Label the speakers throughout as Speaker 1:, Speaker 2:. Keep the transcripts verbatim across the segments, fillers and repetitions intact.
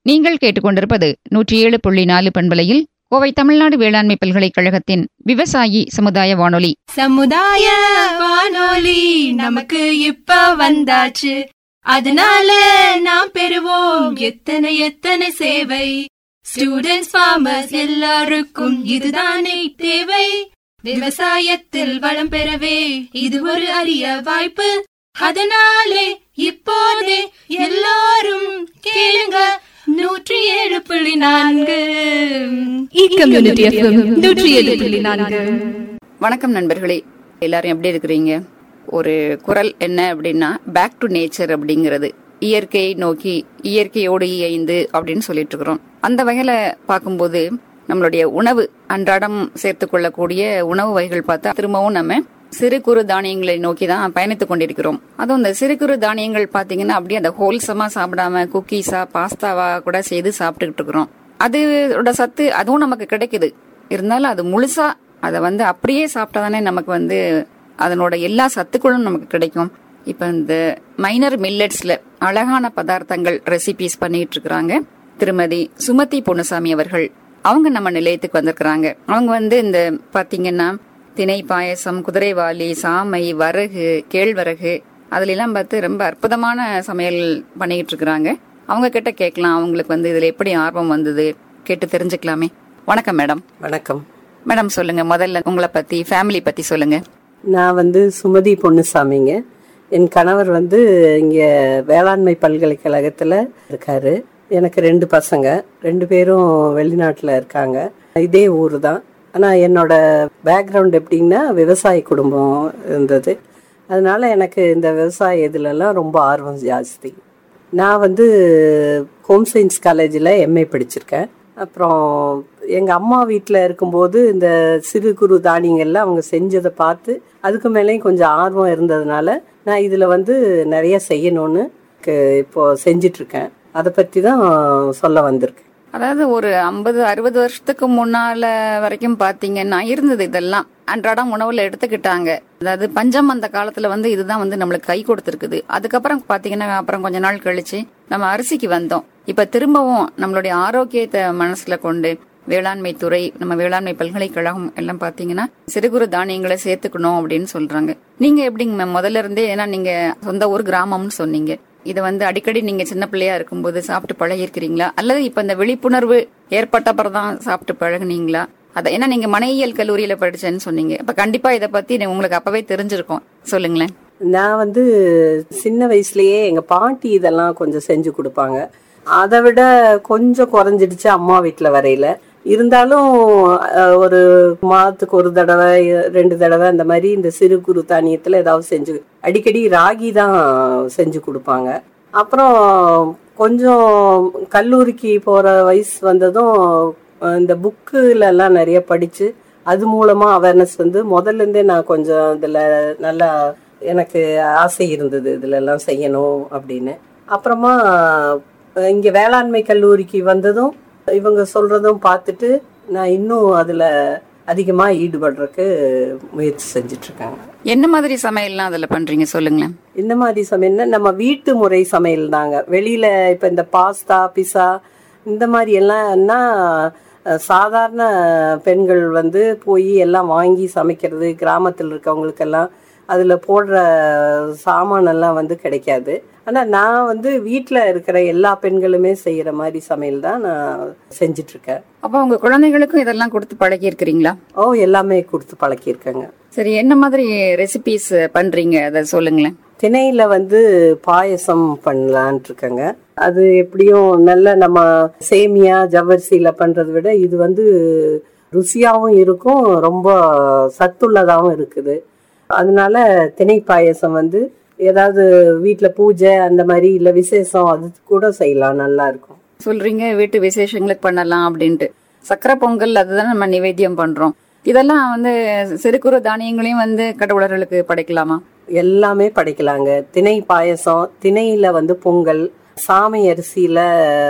Speaker 1: நீங்கள் கேட்டுக்கொண்டிருப்பது நூற்றி ஏழு புள்ளி நாலு பண்பலையில் கோவை தமிழ்நாடு வேளாண்மை பல்கலைக்கழகத்தின் விவசாயி சமுதாய வானொலி.
Speaker 2: சமுதாய வானொலி நமக்கு இப்ப வந்தாச்சு, அதனால நாம் பெறுவோம் எத்தனை எத்தனை சேவை. ஸ்டூடெண்ட்ஸ், ஃபார்மர்ஸ் எல்லாருக்கும் இதுதானே தேவை. விவசாயத்தில் வளம் பெறவே இது ஒரு அரிய வாய்ப்பு. அதனாலே இப்போதே எல்லாரும் கேளுங்க நூற்றி ஏழு புள்ளி நான்கு நூற்றி ஏழு புள்ளி நான்கு.
Speaker 3: வணக்கம் நண்பர்களே, எல்லாரும் எப்படி இருக்கிறீங்க? ஒரு குரல் என்ன அப்படின்னா, பேக் டு நேச்சர் அப்படிங்கிறது, இயற்கையை நோக்கி இயற்கையோடு இயைந்து அப்படின்னு சொல்லிட்டு இருக்கிறோம். அந்த வகையில பார்க்கும்போது நம்மளுடைய உணவு, அன்றாடம் சேர்த்து கொள்ளக்கூடிய உணவு வகைகள் பார்த்தா திரும்பவும் நம்ம சிறு குறு தானியங்களை நோக்கி தான் பயணித்துக் கொண்டிருக்கிறோம். அதுவும் இந்த சிறு குறு தானியங்கள் பாத்தீங்கன்னா அப்படியே அந்த ஹோல்சமா சாப்பிடாம குக்கீஸா பாஸ்தாவா கூட செய்து சாப்பிட்டுக்கிட்டு இருக்கிறோம். அதோட சத்து அதுவும் நமக்கு கிடைக்குது. இருந்தாலும் அது முழுசா அதை வந்து அப்படியே சாப்பிட்டாதானே நமக்கு வந்து அதனோட எல்லா சத்துக்களும் நமக்கு கிடைக்கும். இப்ப இந்த மைனர் மில்லட்ஸ்ல அழகான பதார்த்தங்கள் ரெசிபிஸ் பண்ணிட்டு இருக்கிறாங்க திருமதி சுமதி பொன்னுசாமி அவர்கள். அவங்க நம்ம நிலையத்துக்கு வந்திருக்கிறாங்க. அவங்க வந்து இந்த பாத்தீங்கன்னா திணை பாயசம், குதிரைவாலி, சாமை, வரகு, கேழ்வரகு, அதுல எல்லாம் பார்த்து ரொம்ப அற்புதமான சமையல் பண்ணிட்டு இருக்கிறாங்க. அவங்க கிட்ட கேட்கலாம், அவங்களுக்கு வந்து இதுல எப்படி ஆர்வம் வந்தது கேட்டு தெரிஞ்சுக்கலாமே. வணக்கம் மேடம்.
Speaker 4: வணக்கம்
Speaker 3: மேடம், சொல்லுங்க, முதல்ல உங்களை பத்தி, ஃபேமிலி பத்தி சொல்லுங்க.
Speaker 4: நான் வந்து சுமதி பொன்னுசாமிங்க. என் கணவர் வந்து இங்க வேளாண்மை பல்கலைக்கழகத்துல இருக்காரு. எனக்கு ரெண்டு பசங்க, ரெண்டு பேரும் வெளிநாட்டுல இருக்காங்க. இதே ஊர் தான். ஆனால் என்னோட பேக்ரவுண்ட் எப்படின்னா விவசாய குடும்பம் இருந்தது. அதனால எனக்கு இந்த விவசாய இதுலலாம் ரொம்ப ஆர்வம் ஜாஸ்தி. நான் வந்து ஹோம் சயின்ஸ் காலேஜில் எம்ஏ படிச்சிருக்கேன். அப்புறம் எங்கள் அம்மா வீட்டில் இருக்கும்போது இந்த சிறு குறு தானியங்கள்லாம் அவங்க செஞ்சதை பார்த்து அதுக்கு மேலேயும் கொஞ்சம் ஆர்வம் இருந்ததுனால நான் இதில் வந்து நிறைய செய்யணும்னு இப்போது செஞ்சிட்ருக்கேன். அதை பற்றி தான் சொல்ல வந்திருக்கேன்.
Speaker 3: அதாவது ஒரு ஐம்பது அறுபது வருஷத்துக்கு முன்னால வரைக்கும் பாத்தீங்கன்னா இருந்தது, இதெல்லாம் அன்றாடம் உணவுல எடுத்துக்கிட்டாங்க. அதாவது பஞ்சம் அந்த காலத்துல வந்து இதுதான் வந்து நம்மளுக்கு கை கொடுத்துருக்குது. அதுக்கப்புறம் பாத்தீங்கன்னா அப்புறம் கொஞ்ச நாள் கழிச்சு நம்ம அரிசிக்கு வந்தோம். இப்ப திரும்பவும் நம்மளுடைய ஆரோக்கியத்தை மனசுல கொண்டு வேளாண்மை துறை, நம்ம வேளாண்மை பல்கலைக்கழகம் எல்லாம் பாத்தீங்கன்னா சிறு குறு தானியங்களை சேர்த்துக்கணும் அப்படின்னு சொல்றாங்க. நீங்க எப்படிங்க மேம் முதல்ல இருந்தே, ஏன்னா நீங்க சொந்த ஊர் கிராமம்னு சொன்னீங்க, இதை வந்து அடிக்கடி நீங்க சின்ன பிள்ளையா இருக்கும்போது சாப்பிட்டு பழகி இருக்கிறீங்களா, அல்லது இப்ப இந்த விழிப்புணர்வு ஏற்பட்டப்பறம் தான் சாப்பிட்டு பழகுனீங்களா? அத ஏன்னா நீங்க மனையியல் கல்லூரியில படிச்சேன்னு சொன்னீங்க, அப்ப கண்டிப்பா இதை பத்தி உங்களுக்கு அப்பவே தெரிஞ்சிருக்கும், சொல்லுங்களேன்.
Speaker 4: நான் வந்து சின்ன வயசுலயே எங்க பாட்டி இதெல்லாம் கொஞ்சம் செஞ்சு கொடுப்பாங்க. அதை விட கொஞ்சம் குறைஞ்சிடுச்சு அம்மா வீட்டுல வரையில. இருந்தாலும் ஒரு மாதத்துக்கு ஒரு தடவை ரெண்டு தடவை அந்த மாதிரி இந்த சிறு குறு தானியத்துல ஏதாவது செஞ்சு, அடிக்கடி ராகி தான் செஞ்சு கொடுப்பாங்க. அப்புறம் கொஞ்சம் கல்லூரிக்கு போற வயசு வந்ததும் இந்த புக்குல எல்லாம் நிறைய படிச்சு அது மூலமா அவேர்னஸ் வந்து முதல்ல இருந்தே நான் கொஞ்சம் இதுல நல்லா எனக்கு ஆசை இருந்தது இதுல எல்லாம் செய்யணும் அப்படின்னு. அப்புறமா இங்க வேளாண்மை கல்லூரிக்கு வந்ததும் இவங்க சொல்றதும் பார்த்துட்டு நான் இன்னும் அதுல அதிகமா ஈடுபடுறதுக்கு முயற்சி செஞ்சுட்டு இருக்காங்க.
Speaker 3: என்ன மாதிரி சமையல்லாம் அதுல பண்றீங்க, சொல்லுங்களேன்.
Speaker 4: இந்த மாதிரி சமையல்னா நம்ம வீட்டு முறை சமையல் தாங்க. வெளியில இப்ப இந்த பாஸ்தா, பிஸா இந்த மாதிரி எல்லாம்னா சாதாரண பெண்கள் வந்து போய் எல்லாம் வாங்கி சமைக்கிறது, கிராமத்தில் இருக்கவங்களுக்கெல்லாம் அதுல போடுற சாமானெல்லாம் வந்து கிடைக்காது. ஆனா நான் வந்து வீட்டுல இருக்கிற எல்லா பெண்களுமே செய்யற மாதிரி சமையல் தான் நான் செஞ்சிட்டு இருக்கேன்.
Speaker 3: அப்ப உங்க குழந்தைகளுக்கும் இதெல்லாம் கொடுத்து பழகி இருக்கிறீங்களா?
Speaker 4: ஓ, எல்லாமே கொடுத்து பழக்கி இருக்கேங்க.
Speaker 3: சரி, என்ன மாதிரி ரெசிபிஸ் பண்றீங்க, அதை சொல்லுங்களேன்.
Speaker 4: திணையில வந்து பாயசம் பண்ணலான் இருக்கேங்க. அது எப்படியும் நல்ல நம்ம சேமியா ஜவ்வரிசியில பண்றதை விட இது வந்து ருசியாவும் இருக்கும், ரொம்ப சத்துள்ளதாகவும் இருக்குது. அதனால திணை பாயசம் வந்து ஏதாவது வீட்டுல பூஜை அந்த மாதிரி இல்ல விசேஷம் அது கூட செய்யலாம், நல்லா இருக்கும்.
Speaker 3: சொல்றீங்க வீட்டு விசேஷங்களுக்கு பண்ணலாம் அப்படின்ட்டு. சக்கரை பொங்கல் அதுதான் நம்ம நிவேத்தியம் பண்றோம். இதெல்லாம் வந்து சிறு குறு தானியங்களையும் வந்து கடவுளர்களுக்கு படைக்கலாமா?
Speaker 4: எல்லாமே படைக்கலாங்க. திணை பாயசம், திணையில வந்து பொங்கல், சாமை அரிசியில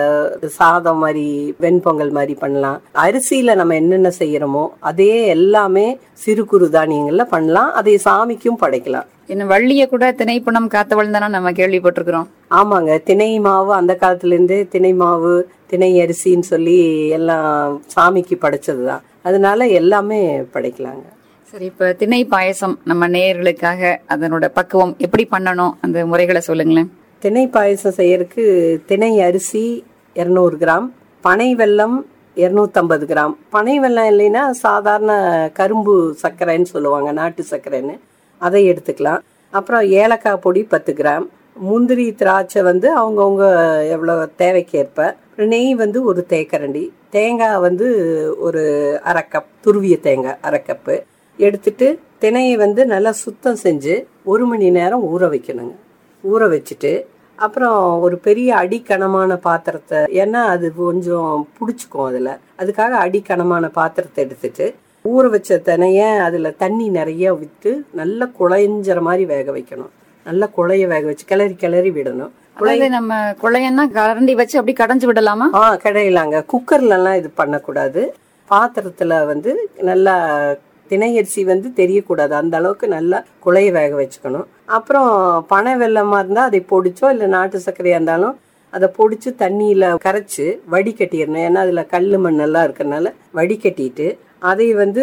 Speaker 4: சாதம் மாதிரி வெண்பொங்கல் மாதிரி பண்ணலாம். அரிசியில நம்ம என்னென்ன செய்யறோமோ அதே எல்லாமே சிறு குறு தானியங்கள்ல பண்ணலாம். அதை சாமிக்கும் படைக்கலாம்.
Speaker 3: என்ன வள்ளிய கூட திணைப்பணம் காத்தவள் தானே நம்ம கேள்விப்பட்டிருக்கிறோம்.
Speaker 4: ஆமாங்க, திணை மாவு அந்த காலத்துல இருந்தே திணை மாவு திணை அரிசின்னு சொல்லி எல்லாம் சாமிக்கு படைச்சதுதான். அதனால எல்லாமே படைக்கலாங்க.
Speaker 3: சரி, இப்ப திணை பாயசம் நம்ம நேயர்களுக்காக அதனோட பக்குவம் எப்படி பண்ணணும் அந்த முறைகளை சொல்லுங்களேன்.
Speaker 4: திணை பாயசம் செய்யறதுக்கு திணை அரிசி இருநூறு கிராம், பனை வெல்லம் இருநூத்தம்பது கிராம். பனை வெல்லம் இல்லைன்னா சாதாரண கரும்பு சர்க்கரைன்னு சொல்லுவாங்க, நாட்டு சர்க்கரைன்னு, அதை எடுத்துக்கலாம். அப்புறம் ஏலக்காய் பொடி பத்து கிராம், முந்திரி திராட்சை வந்து அவங்கவுங்க எவ்வளோ தேவைக்கேற்ப, நெய் வந்து ஒரு தேக்கரண்டி, தேங்காய் வந்து ஒரு அரை கப், துருவிய தேங்காய் அரை கப்பு எடுத்துட்டு திணையை வந்து நல்லா சுத்தம் செஞ்சு ஒரு மணி நேரம் ஊற வைக்கணுங்க. ஊற வச்சுட்டு அப்புறம் ஒரு பெரிய அடிக்கனமான பாத்திரத்தை, ஏன்னா அது கொஞ்சம் பிடிச்சிக்கும் அதில், அதுக்காக அடிக்கனமான பாத்திரத்தை எடுத்துட்டு ஊற வச்ச தினைய அதில் தண்ணி நிறைய விட்டு நல்லா குழைஞ்சிற மாதிரி வேக வைக்கணும். நல்லா குழைய வேக வச்சு கிளறி கிளறி விடணும்.
Speaker 3: நம்ம குழையன்னா கரண்டி வச்சு அப்படி கடைஞ்சு விடலாமா?
Speaker 4: ஆ, கடையிலாங்க. குக்கர்ல எல்லாம் இது பண்ணக்கூடாது. பாத்திரத்துல வந்து நல்லா திணை அரிசி வந்து தெரியக்கூடாது, அந்த அளவுக்கு நல்லா குழைய வேக வச்சுக்கணும். அப்புறம் பனை வெல்லமா இருந்தா அதை பொடிச்சோ இல்லை நாட்டு சர்க்கரையா இருந்தாலும் அதை பொடிச்சு தண்ணியில கரைச்சு வடிகட்டிடணும். ஏன்னா அதுல கல் மண்ணெல்லாம் இருக்கிறதுனால வடிகட்டிட்டு அதை வந்து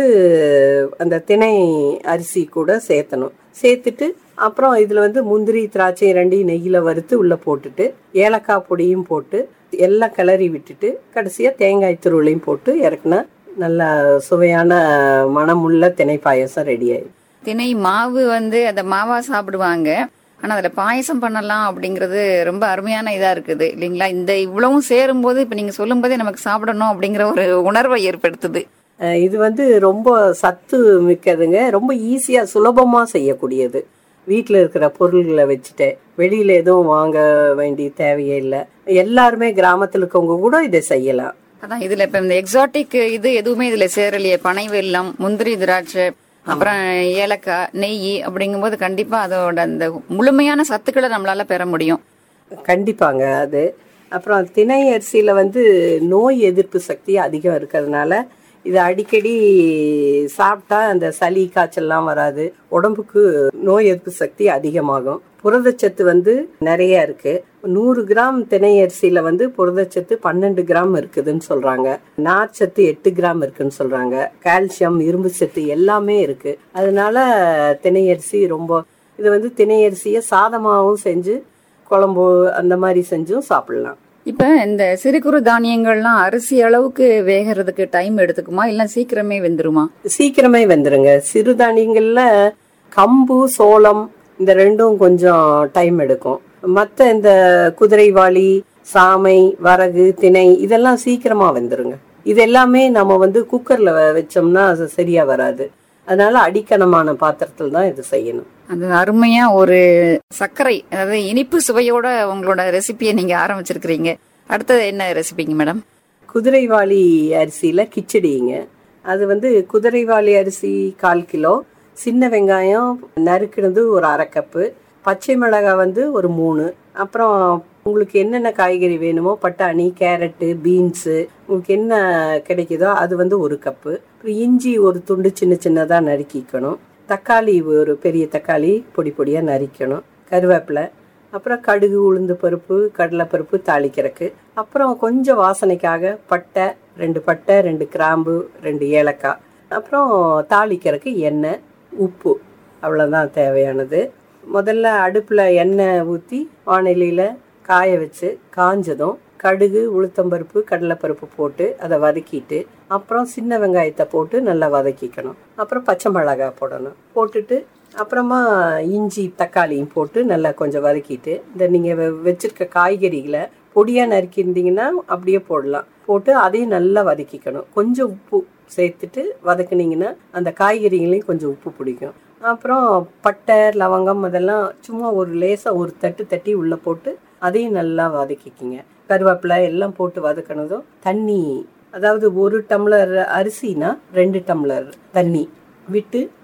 Speaker 4: அந்த திணை அரிசி கூட சேர்த்தணும். சேர்த்துட்டு அப்புறம் இதுல வந்து முந்திரி திராட்சை ரெண்டையும் நெய்யில வறுத்து உள்ள போட்டுட்டு ஏலக்காய் பொடியும் போட்டு எல்லாம் கிளறி விட்டுட்டு கடைசியா தேங்காய் துருவலையும் போட்டு இறக்குனா நல்ல சுவையான மனமுள்ள திணை பாயசம் ரெடி ஆயிடும்.
Speaker 3: திணை மாவு வந்து அந்த மாவா சாப்பிடுவாங்க, ஆனா அதுல பாயசம் பண்ணலாம் அப்படிங்கறது ரொம்ப அருமையான இதா இருக்குது இல்லைங்களா? இந்த இவ்வளவும் சேரும் போது இப்ப நீங்க சொல்லும் போதே நமக்கு சாப்பிடணும் அப்படிங்கிற ஒரு உணர்வை ஏற்படுத்துது.
Speaker 4: இது வந்து ரொம்ப சத்து மிக்கதுங்க, ரொம்ப ஈஸியா சுலபமா செய்யக்கூடியது. வீட்டுல இருக்கிற பொருள்களை வச்சுட்டு வெளியில எதுவும் வாங்க வேண்டிய தேவையே இல்லை. எல்லாருமே கிராமத்துல இருக்கவங்க கூட இதை செய்யலாம்.
Speaker 3: அதான் இதுல இப்ப இந்த எக்ஸாட்டிக் இது எதுவுமே இதுல சேரலையே, பனை வெல்லம், முந்திரி திராட்சை, அப்புறம் ஏலக்காய், நெய் அப்படிங்கும் போது கண்டிப்பா அதோட அந்த முழுமையான சத்துக்களை நம்மளால பெற முடியும்.
Speaker 4: கண்டிப்பாங்க. அது அப்புறம் திணை அரிசியில வந்து நோய் எதிர்ப்பு சக்தி அதிகம் இருக்கிறதுனால இது அடிக்கடி சாப்பிட்டா அந்த சளி காய்ச்சல்லாம் வராது, உடம்புக்கு நோய் எதிர்ப்பு சக்தி அதிகமாகும். புரதச்சத்து வந்து நிறைய இருக்கு. நூறு கிராம் திணை அரிசியில வந்து புரதச்சத்து பன்னெண்டு கிராம் இருக்குதுன்னு சொல்றாங்க. நார்ச்சத்து எட்டு கிராம் இருக்குன்னு சொல்றாங்க. கால்சியம், இரும்பு சத்து எல்லாமே இருக்கு. அதனால திணை அரிசி ரொம்ப, இது வந்து திணை அரிசிய சாதமாவும் செஞ்சு குழம்பு அந்த மாதிரி செஞ்சும் சாப்பிடலாம்.
Speaker 3: இப்ப இந்த சிறு குறு தானியங்கள்லாம் அரிசி அளவுக்கு வேகிறதுக்கு டைம் எடுத்துக்குமா இல்ல சீக்கிரமே வெந்துருமா?
Speaker 4: சீக்கிரமே வெந்துருங்க. சிறுதானியங்கள்ல கம்பு, சோளம் இந்த ரெண்டும் கொஞ்சம் டைம் எடுக்கும். மத்த இந்த குதிரைவாளி, சாமை, வரகு, திணை இதெல்லாம் சீக்கிரமா வெந்துருங்க. இது எல்லாமே நம்ம வந்து குக்கர்ல வச்சோம்னா அது சரியா வராது. அதனால அடிக்கனமான பாத்திரத்தில் தான் இது செய்யணும்.
Speaker 3: அது அருமையா ஒரு சர்க்கரை, அதாவது இனிப்பு சுவையோட உங்களோட ரெசிபியை நீங்க ஆரம்பிச்சிருக்கிறீங்க. அடுத்தது என்ன ரெசிபிங்க மேடம்?
Speaker 4: குதிரைவாளி அரிசியில கிச்சடிங்க. அது வந்து குதிரைவாளி அரிசி கால் கிலோ, சின்ன வெங்காயம் நறுக்கினது ஒரு அரை கப்பு, பச்சை மிளகாய் வந்து ஒரு மூணு, அப்புறம் உங்களுக்கு என்னென்ன காய்கறி வேணுமோ பட்டாணி, கேரட்டு, பீன்ஸு உங்களுக்கு என்ன கிடைக்குதோ அது வந்து ஒரு கப்பு, அப்புறம் இஞ்சி ஒரு துண்டு சின்ன சின்னதாக நறுக்கிக்கணும், தக்காளி ஒரு பெரிய தக்காளி பொடி பொடியாக நறுக்கணும், கருவேப்பிலை, அப்புறம் கடுகு, உளுந்து பருப்பு, கடலைப்பருப்பு தாளிக்கிறக்கு, அப்புறம் கொஞ்சம் வாசனைக்காக பட்டை ரெண்டு பட்டை, ரெண்டு கிராம்பு, ரெண்டு ஏலக்காய், அப்புறம் தாளிக்கிறக்கு எண்ணெய், உப்பு, அவ்வளோதான் தேவையானது. முதல்ல அடுப்பில் எண்ணெய் ஊற்றி வானிலையில் காய வச்சு காஞ்சதும் கடுகு, உளுத்தம்பருப்பு, கடலைப்பருப்பு போட்டு அதை வதக்கிட்டு அப்புறம் சின்ன வெங்காயத்தை போட்டு நல்லா வதக்கிக்கணும். அப்புறம் பச்சை மிளகாய் போடணும். போட்டுட்டு அப்புறமா இஞ்சி, தக்காளியும் போட்டு நல்லா கொஞ்சம் வதக்கிட்டு இந்த நீங்கள் வச்சிருக்க காய்கறிகளை பொடியாக நறுக்கியிருந்தீங்கன்னா அப்படியே போடலாம். போட்டு அதையும் நல்லா வதக்கிக்கணும். கொஞ்சம் உப்பு சேர்த்துட்டு வதக்குனீங்கன்னா அந்த காய்கறிகளையும் கொஞ்சம் உப்பு பிடிக்கும். அப்புறம் பட்டை, லவங்கம் அதெல்லாம் சும்மா ஒரு லேசாக ஒரு தட்டு தட்டி உள்ளே போட்டு அதையும் நல்லா வதக்கிக்கிங்க. கருவேப்பிலை எல்லாம் போட்டு வதக்கினதும் தண்ணி, அதாவது ஒரு டம்ளர் அரிசினா ரெண்டு டம்ளர் தண்ணி விட்டு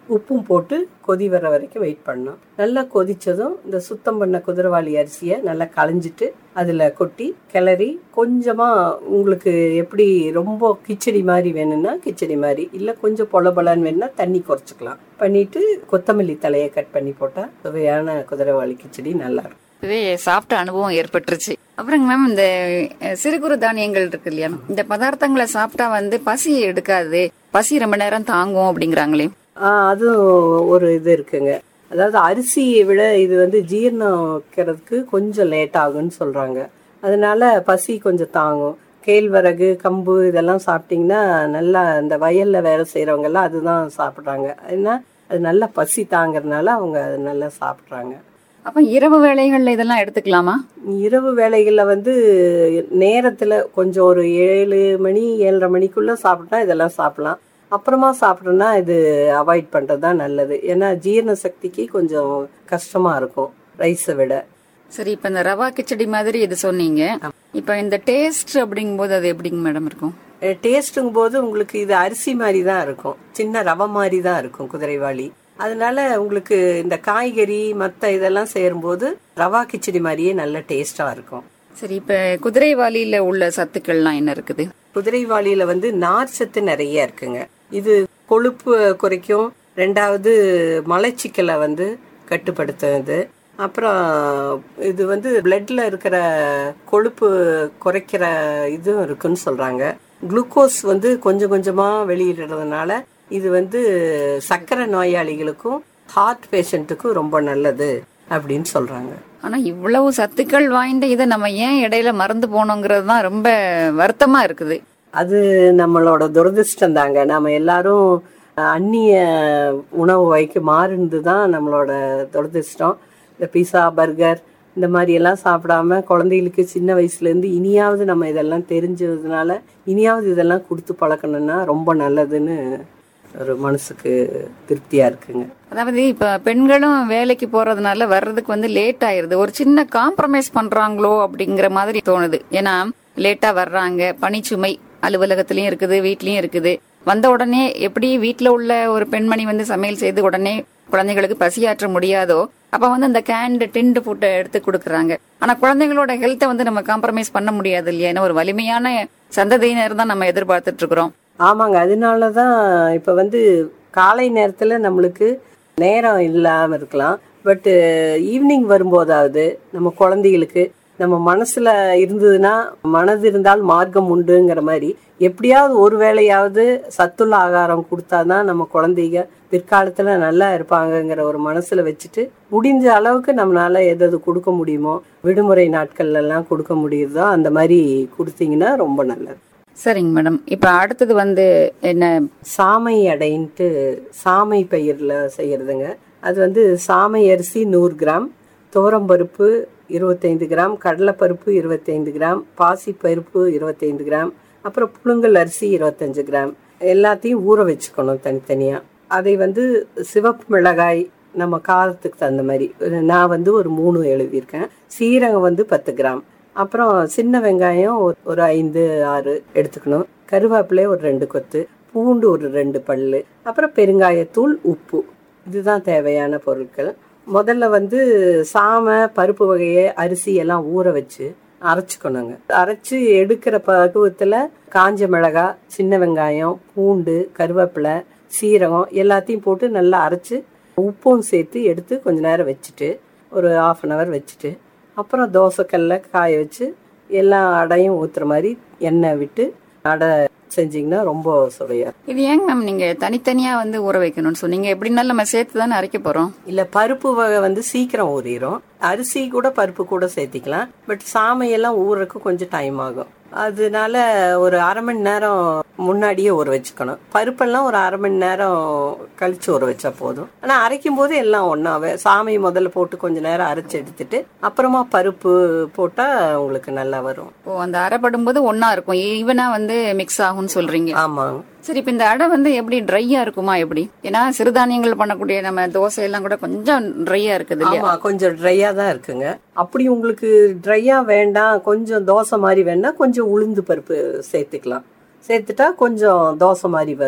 Speaker 4: உப்பும் போட்டு கொதி வர வரைக்கும் வெயிட் பண்ணணும். நல்லா கொதிச்சதும் இந்த சுத்தம் பண்ண குதிரைவாளி அரிசியை நல்லா களைஞ்சிட்டு அதில் கொட்டி கிளறி கொஞ்சமா உங்களுக்கு எப்படி ரொம்ப கிச்சடி மாதிரி வேணும்னா கிச்சடி மாதிரி, இல்லை கொஞ்சம் பொல பொலன்னு வேணும்னா தண்ணி குறைச்சிக்கலாம். பண்ணிட்டு கொத்தமல்லி தலையை கட் பண்ணி போட்டா சுவையான குதிரைவாளி கிச்சடி நல்லா இருக்கும்.
Speaker 3: இதுவே சாப்பிட்ட அனுபவம் ஏற்பட்டுருச்சு. அப்புறங்க மேம், இந்த சிறு குறு தானியங்கள் இருக்கு இல்லையா, இந்த பதார்த்தங்களை சாப்பிட்டா வந்து பசி எடுக்காது, பசி ரொம்ப நேரம் தாங்கும் அப்படிங்கிறாங்களே.
Speaker 4: ஆஹ் அதுவும் ஒரு இது இருக்குங்க. அதாவது அரிசியை விட இது வந்து ஜீரணக்கிறதுக்கு கொஞ்சம் லேட் ஆகும்னு சொல்றாங்க. அதனால பசி கொஞ்சம் தாங்கும். கேழ்வரகு, கம்பு இதெல்லாம் சாப்பிட்டீங்கன்னா நல்லா இந்த வயல்ல வேலை செய்யறவங்க எல்லாம் அதுதான் சாப்பிட்றாங்க. ஏன்னா அது நல்லா பசி தாங்கறதுனால அவங்க அது நல்லா சாப்பிட்றாங்க.
Speaker 3: அப்ப இரவு வேளைகள்ல இதெல்லாம் எடுத்துக்கலாமா?
Speaker 4: இரவு வேளைகள்ல வந்து நேரத்துல கொஞ்சம் ஒரு ஏழு மணி ஏழரை மணிக்குள்ள சாப்பிட்டா இதெல்லாம் சாப்பிடலாம். அப்புறமா சாப்பிட்டோம்னா இது அவாய்ட் பண்றது தான் நல்லது. ஏன்னா ஜீரண சக்திக்கு கொஞ்சம் கஷ்டமா இருக்கும் ரைஸை விட.
Speaker 3: சரி, இப்ப இந்த ரவா கிச்சடி மாதிரி இது சொன்னீங்க. இப்ப இந்த டேஸ்ட் அப்படிங்கும் போது அது எப்படிங்க மேடம் இருக்கும்?
Speaker 4: டேஸ்ட்டுங்கும் போது உங்களுக்கு இது அரிசி மாதிரி தான் இருக்கும், சின்ன ரவை மாதிரி தான் இருக்கும் குதிரைவாளி. அதனால உங்களுக்கு இந்த காய்கறி மத்த இதெல்லாம் சேரும்போது ரவா கிச்சடி மாதிரியே நல்ல டேஸ்டா இருக்கும்.
Speaker 3: சரி, இப்ப குதிரைவாளியில உள்ள சத்துக்கள்லாம் என்ன இருக்குது?
Speaker 4: குதிரைவாளியில வந்து நார் சத்து நிறைய இருக்குங்க. இது கொழுப்பு குறைக்கும், ரெண்டாவது மலச்சிக்கலை வந்து கட்டுப்படுத்துறது, அப்புறம் இது வந்து பிளட்ல இருக்கிற கொழுப்பு குறைக்கிற இதுவும் இருக்குன்னு சொல்றாங்க. குளுக்கோஸ் வந்து கொஞ்சம் கொஞ்சமா வெளியிடுறதுனால இது வந்து சர்க்கரை நோயாளிகளுக்கும் ஹார்ட் பேஷண்ட்டுக்கும் ரொம்ப நல்லது அப்படின்னு சொல்றாங்க.
Speaker 3: ஆனா இவ்வளவு சத்துக்கள் வாய்ந்த இதை நம்ம ஏன் இடையில மறந்து போனோங்கிறது தான் ரொம்ப வருத்தமா இருக்குது.
Speaker 4: அது நம்மளோட துரதிருஷ்டம் தாங்க. நம்ம எல்லாரும் அந்நிய உணவு வகைக்கு மாறுனது தான் நம்மளோட துரதிருஷ்டம். இந்த பீஸா, பர்கர் இந்த மாதிரி எல்லாம் சாப்பிடாம குழந்தைகளுக்கு சின்ன வயசுல இருந்து இனியாவது நம்ம இதெல்லாம் தெரிஞ்சதுனால இனியாவது இதெல்லாம் கொடுத்து பழக்கணும்னா ரொம்ப நல்லதுன்னு ஒரு மனசுக்கு திருப்தியா இருக்குங்க.
Speaker 3: அதாவது இப்ப பெண்களும் வேலைக்கு போறதுனால வர்றதுக்கு வந்து லேட் ஆயிருது. ஒரு சின்ன காம்ப்ரமைஸ் பண்றாங்களோ அப்படிங்கிற மாதிரி தோணுது. ஏன்னா லேட்டா வர்றாங்க, பணிச்சுமை அலுவலகத்திலயும் இருக்குது, வீட்லயும் இருக்குது. வந்த உடனே எப்படி வீட்டுல உள்ள ஒரு பெண்மணி வந்து சமையல் செய்து உடனே குழந்தைகளுக்கு பசியாற்ற முடியாதோ அப்ப வந்து அந்த கேண்டு டிண்டு ஃபுட்டை எடுத்து கொடுக்குறாங்க. ஆனா குழந்தைகளோட ஹெல்த்தை வந்து நம்ம காம்ப்ரமைஸ் பண்ண முடியாது இல்லையா? ஏன்னா ஒரு வலிமையான சந்ததியினர் தான் நம்ம எதிர்பார்த்துட்டு இருக்கிறோம்.
Speaker 4: ஆமாங்க, அதனாலதான் இப்ப வந்து காலை நேரத்துல நம்மளுக்கு நேரம் இல்லாம இருக்கலாம். பட் ஈவினிங் வரும்போதாவது நம்ம குழந்தைகளுக்கு நம்ம மனசுல இருந்ததுன்னா மனது இருந்தால் மார்க்கம் உண்டுங்கிற மாதிரி எப்படியாவது ஒரு வேளையாவது சத்துள்ள ஆகாரம் கொடுத்தாதான் நம்ம குழந்தைங்க பிற்காலத்துல நல்லா இருப்பாங்கங்கிற ஒரு மனசுல வச்சுட்டு முடிஞ்ச அளவுக்கு நம்மளால எதாவது கொடுக்க முடியுமோ, விடுமுறை நாட்கள்ல எல்லாம் கொடுக்க முடியுதோ அந்த மாதிரி கொடுத்தீங்கன்னா ரொம்ப நல்லது.
Speaker 3: சரிங்க மேடம். இப்ப அடுத்தது வந்து என்ன?
Speaker 4: சாமை அடைன்ட்டு சாமை பயிர்ல செய்யறதுங்க. அது வந்து சாமை அரிசி நூறு கிராம், துவரம்பருப்பு இருபத்தைந்து கிராம், கடலைப்பருப்பு இருபத்தைந்து கிராம், பாசிப்பருப்பு இருபத்தைந்து கிராம், அப்புறம் புழுங்கல் அரிசி இருபத்தஞ்சு கிராம் எல்லாத்தையும் ஊற வச்சுக்கணும் தனித்தனியா. அதை வந்து சிவப்பு மிளகாய் நம்ம காரத்துக்கு தகுந்த மாதிரி நான் வந்து ஒரு மூணு எழுதியிருக்கேன். சீரகம் வந்து பத்து கிராம், அப்புறம் சின்ன வெங்காயம் ஒரு ஐந்து ஆறு எடுத்துக்கணும், கருவேப்பிலை ஒரு ரெண்டு கொத்து, பூண்டு ஒரு ரெண்டு பல்லு, அப்புறம் பெருங்காயத்தூள், உப்பு. இதுதான் தேவையான பொருட்கள். முதல்ல வந்து சாமை பருப்பு வகையை அரிசி எல்லாம் ஊற வச்சு அரைச்சுக்கணுங்க. அரைச்சு எடுக்கிற பக்குவத்துல காஞ்ச மிளகாய், சின்ன வெங்காயம், பூண்டு, கருவேப்பிலை, சீரகம் எல்லாத்தையும் போட்டு நல்லா அரைச்சு உப்பும் சேர்த்து எடுத்து கொஞ்ச நேரம் வச்சுட்டு ஒரு ஹாஃப் அன் அவர் வச்சுட்டு அப்புறம் தோசைக்கல்ல காய வச்சு எல்லா அடையும் ஊத்துற மாதிரி எண்ணெய் விட்டு அடை செஞ்சீங்கன்னா ரொம்ப சுவையா.
Speaker 3: இது ஏங்க மேம் நீங்க தனித்தனியா வந்து ஊற வைக்கணும்னு சொன்னீங்க? எப்படின்னாலும் நம்ம சேர்த்து தானே அரைக்க போறோம்.
Speaker 4: இல்ல, பருப்பு வகை வந்து சீக்கிரம் ஊறிடும். அரிசி கூட பருப்பு கூட சேர்த்திக்கலாம். பட் சாமையெல்லாம் ஊறக்கு கொஞ்சம் டைம் ஆகும். அதனால ஒரு அரை மணி நேரம் முன்னாடியே ஊற வச்சுக்கணும். பருப்பெல்லாம் ஒரு அரை மணி நேரம் கழிச்சு ஊற வச்சா போதும். ஆனா அரைக்கும் போது எல்லாம் ஒன்னாவே சாமையை முதல்ல போட்டு கொஞ்ச நேரம் அரைச்சு எடுத்துட்டு அப்புறமா பருப்பு போட்டா உங்களுக்கு நல்லா வரும்.
Speaker 3: ஓ, அந்த அரைப்படும் போது ஒன்னா இருக்கும், ஈவனா வந்து மிக்ஸ் ஆகும்னு சொல்றீங்க?
Speaker 4: ஆமாங்க.
Speaker 3: சரி, இப்ப இந்த அடை வந்து எப்படி ட்ரையா இருக்குமா எப்படி? ஏன்னா சிறுதானியங்கள் பண்ணக்கூடிய நம்ம தோசை எல்லாம் கூட கொஞ்சம் ட்ரையா இருக்குது.
Speaker 4: ஆமா, கொஞ்சம் ட்ரையா தான் இருக்குங்க. அப்படி உங்களுக்கு ட்ரையா வேண்டாம், கொஞ்சம் தோசை மாதிரி வேணா கொஞ்சம் உளுந்து பருப்பு சேர்த்துக்கலாம். சேர்த்துட்டா கொஞ்சம் தோசை மாதிரி வரும்.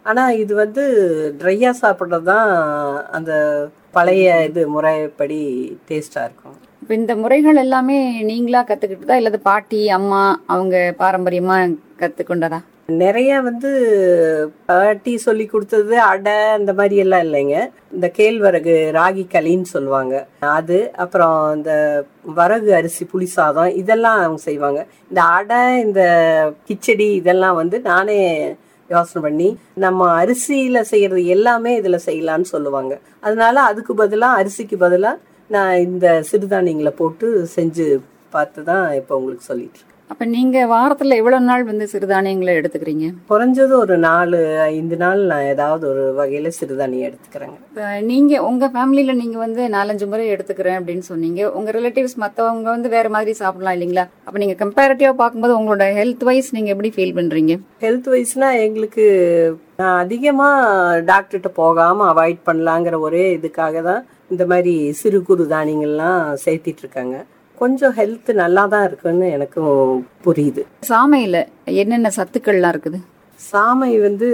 Speaker 4: ஆனா இது வந்து ட்ரையா சாப்பிட்றதுதான் அந்த பழைய இது முறைப்படி டேஸ்டா இருக்கும்.
Speaker 3: இப்ப இந்த முறைகள் எல்லாமே நீங்களா கத்துக்கிட்டதா இல்லது பாட்டி அம்மா அவங்க பாரம்பரியமா கத்துக்கொண்டதா?
Speaker 4: நிறைய வந்து பாட்டி சொல்லி கொடுத்தது அடை அந்த மாதிரி எல்லாம் இல்லைங்க. இந்த கேழ்வரகு ராகி களின்னு சொல்லுவாங்க அது, அப்புறம் இந்த வரகு அரிசி புளி சாதம் இதெல்லாம் அவங்க செய்வாங்க. இந்த அடை இந்த கிச்சடி இதெல்லாம் வந்து நானே யோசனை பண்ணி நம்ம அரிசியில செய்யறது எல்லாமே இதுல செய்யலான்னு சொல்லுவாங்க. அதனால அதுக்கு பதிலா அரிசிக்கு பதிலா நான் இந்த சிறுதானியங்களை போட்டு செஞ்சு பார்த்து தான் இப்போ உங்களுக்கு சொல்லிட்டு இருக்கேன்.
Speaker 3: அப்ப நீங்க வாரத்துல எவ்வளவு நாள் வந்து சிறுதானியங்களை எடுத்துக்கிறீங்க?
Speaker 4: குறைஞ்சது ஒரு நாலு ஐந்து நாள் நான் ஏதாவது ஒரு வகையில சிறுதானியம் எடுத்துக்கிறேங்க.
Speaker 3: நீங்க உங்க ஃபேமிலியில நீங்க வந்து நாலஞ்சு முறை எடுத்துக்கிறேன் அப்படின்னு சொன்னீங்க. உங்க ரிலேட்டிவ்ஸ் மத்தவங்க வந்து வேற மாதிரி சாப்பிடலாம் இல்லீங்களா? அப்ப நீங்க கம்பேரிட்டிவா பார்க்கும்போது உங்களோட ஹெல்த் வைஸ் நீங்க எப்படி ஃபீல் பண்றீங்க?
Speaker 4: ஹெல்த் வைஸ்னா எங்களுக்கு நான் அதிகமா டாக்டர்கிட்ட போகாம அவாய்ட் பண்ணலாங்கிற ஒரே இதுக்காக தான் இந்த மாதிரி சிறு குறு தானியங்கள்லாம் சேர்த்திட்டு இருக்காங்க. கொஞ்சம் ஹெல்த் நல்லா தான் இருக்குன்னு எனக்கும் புரியுது.
Speaker 3: சாமையில என்னென்ன சத்துக்கள்லாம் இருக்குது?
Speaker 4: சாமை வந்து